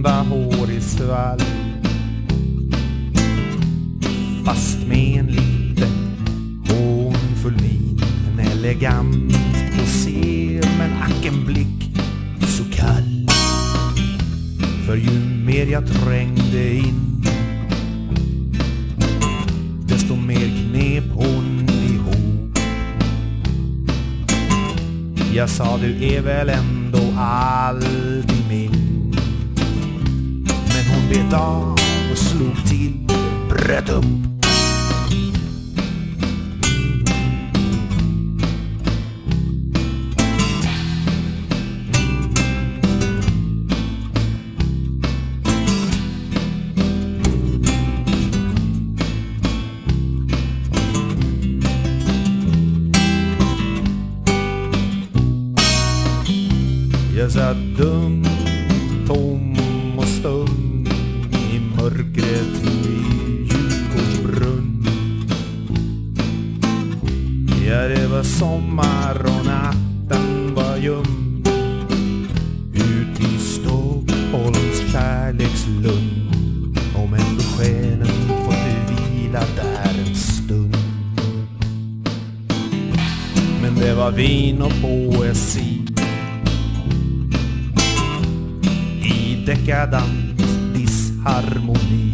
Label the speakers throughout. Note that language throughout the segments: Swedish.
Speaker 1: blonda hår i svall, fast med en liten hånfull min, en elegant posé, men ack en blick så kall. För ju mer jag trängde in, desto mer knep hon ihop. Jag sa, du är väl ändå alltid min. Men hon bet av och slog till, bröt upp. Jag satt dum, tom och stum i mörkret i Djurgårdsbrunn. Ja, det var sommar och natten var ljum ut i Stockholms kärlekslund. Om ändå själen fått vila där en stund. Men det var vin och poesi, dekadant disharmoni.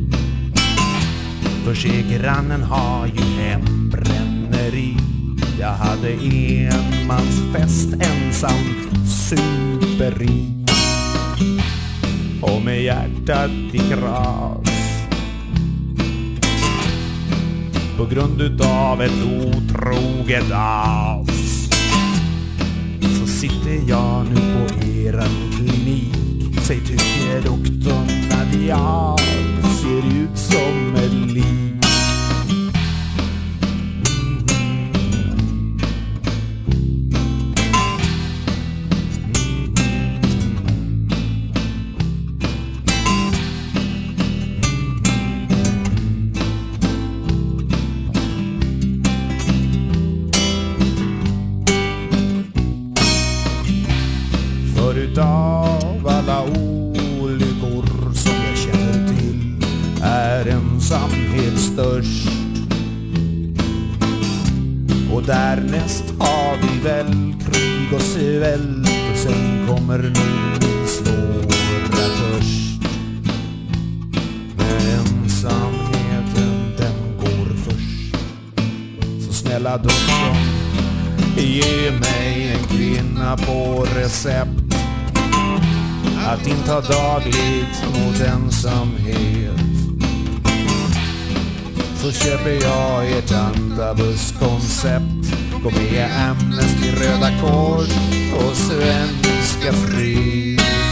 Speaker 1: För se, grannen har ju hembränneri. Jag hade enmansfest, ensam superi. Och med hjärtat i kras, på grund utav ett otroget as, så sitter jag nu på eran klinik. Säg, tycker doktorn att jag ser ut som en lik? För utav alla olyckor som jag känner till är ensamhet störst. Och därnäst har vi väl krig och svält, och sen kommer nog min svåra törst. Men ensamheten, den går först. Så snälla doktorn, ge mig en kvinna på recept att inte ha dagligt mot ensamhet. Så köper jag ert antabuskoncept. Gå med Amnesty, Röda Kors och Svenska Fred.